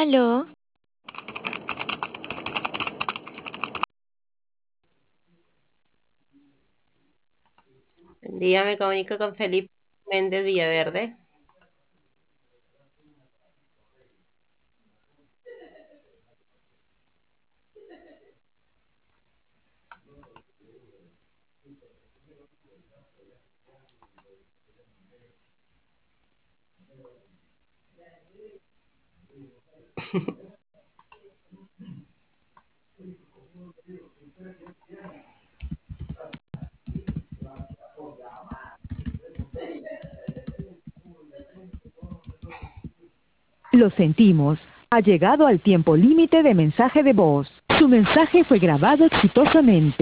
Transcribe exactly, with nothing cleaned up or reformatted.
Aló, Buen día, me comunico con Felipe Méndez Villaverde. Lo sentimos. Ha llegado al tiempo límite de mensaje de voz. Su mensaje fue grabado exitosamente.